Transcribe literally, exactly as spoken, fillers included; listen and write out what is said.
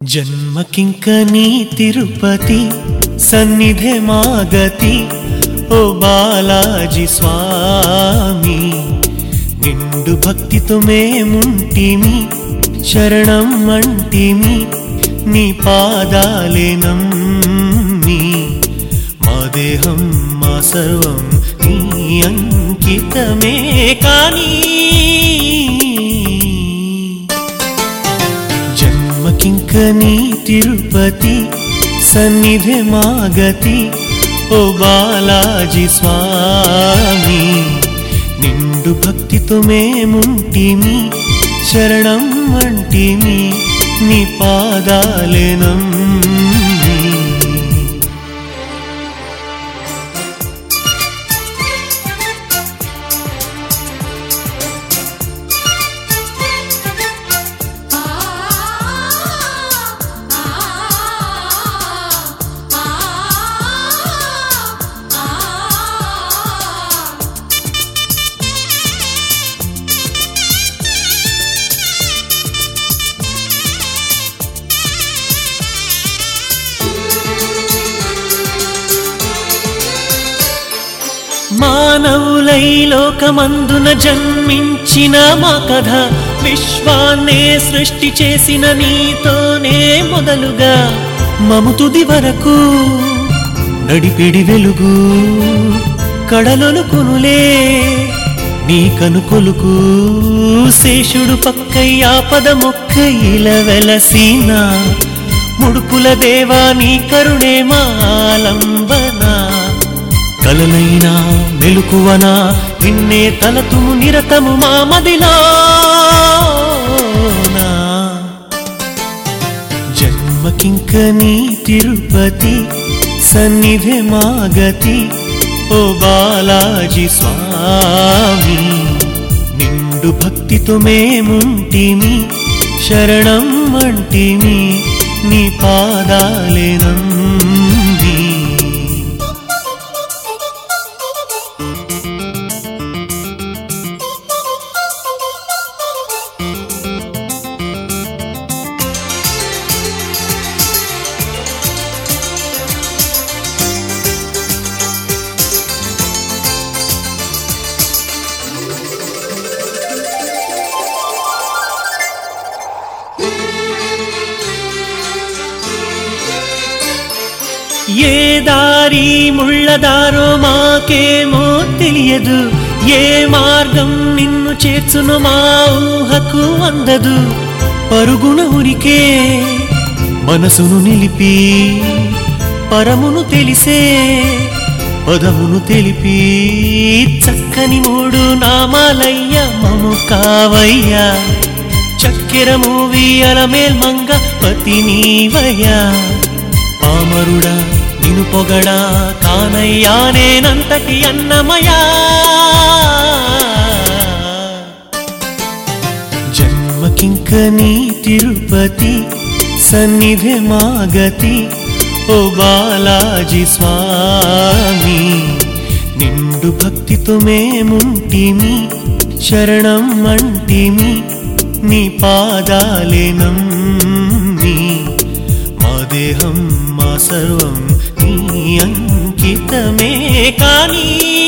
జన్మకింక నీ తిరుపతి సన్నిధే మాగతి ఓ బాలాజీ స్వామి నిండు భక్తితో మేముంటిమి శరణం అంటిమి నీ పాదాలే నమ్మి మా దేహం మా సర్వం నీ అంకితమే కానీ జన్మకింక నీ తిరుపతి సన్నిధే మాగతి ఓ బాలాజీ స్వామి నిండు భక్తితో మేముంటిమి శరణం అంటిమి నీ పాదాలే నమ్మి మానవులై లోకమందున జన్మించిన మా కథ విశ్వాన్నే సృష్టి చేసిన నీతోనే మొదలుగా మము తుది వరకు నడిపిడి వెలుగు కడలొలుకునులే నీ కనుకొలుకు శేషుడు పక్కై ఆపద మొక్క ఇలా వెలసిన ముడుపుల దేవా నీ కరుణే మాలంబనా కలనైనా మెలుకువనా నిన్నే తలతుము నిరతము మా మదిలోనా జన్మకింక నీ తిరుపతి సన్నిధే మాగతి ఓ బాలాజీ స్వామి నిండు భక్తితో మేముంటిమి శరణం అంటిమి నీ పాదాలే నమ్మి ఏ దారి ముళ్ళదారో మాకేమో తెలియదు ఏ మార్గం నిన్ను చేర్చును మా ఊహకు అందదు పరుగున ఉరికే మనసును నిలిపి పరమును తెలిసే పదమును తెలిపి చక్కని మూడు నామాలయ్య మము కావయ్యా చక్కెర మూవి అలమేల్మంగ పతి నీవయ్యా పామరుడా నిను పొగడా కానయ్యా నేనంతటి అన్నమయా జన్మకింక నీ తిరుపతి సన్నిధే మాగతి ఓ బాలాజీ స్వామి నిండు భక్తితో మేముంటిమి శరణం అంటిమి నీ పాదాలే నమ్మి మా దేహం మా సర్వం నీ అంకితమే కానీ